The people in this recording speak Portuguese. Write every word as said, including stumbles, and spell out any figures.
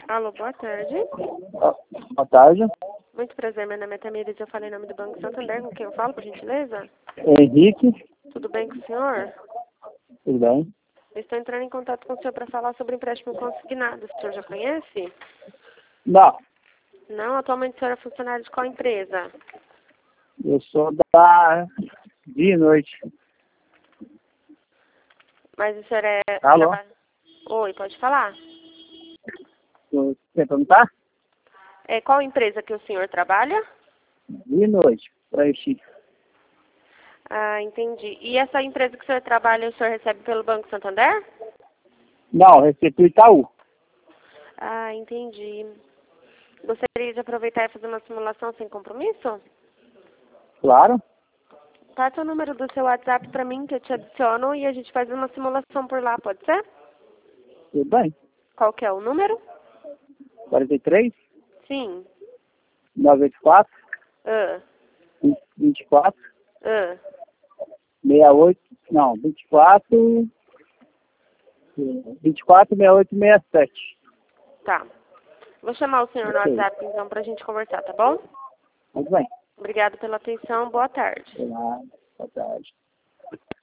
Alô, boa tarde. Ah, boa tarde. Muito prazer, meu nome é Tamires, eu falei em nome do Banco Santander, com quem eu falo, por gentileza? Henrique, Tudo bem com o senhor? tudo bem? Eu estou entrando em contato com o senhor para falar sobre empréstimo consignado. O senhor já conhece? Não, Não, atualmente o senhor é funcionário de qual empresa? eu sou da de noite. Mas o senhor é... Alô? traba- Oi, pode falar? Você quer perguntar? É, qual empresa que o senhor trabalha? De noite, para Chico. Ah, entendi. E essa empresa que o senhor trabalha, o senhor recebe pelo Banco Santander? Não, recebi o Itaú. Ah, entendi. Gostaria de aproveitar e fazer uma simulação sem compromisso? Claro, Passa o número do seu WhatsApp para mim, que eu te adiciono, e a gente faz uma simulação por lá, pode ser? tudo bem. Qual que é o número? quarenta e três, Sim. novecentos e oitenta e quatro, Ah, vinte e quatro, ah. sessenta e oito, não, vinte e quatro, vinte e quatro, sessenta e oito, sessenta e sete. Tá. Vou chamar o senhor no Ok, WhatsApp, então, pra gente conversar, tá bom? tudo bem. Obrigada pela atenção, boa tarde. Olá, boa tarde.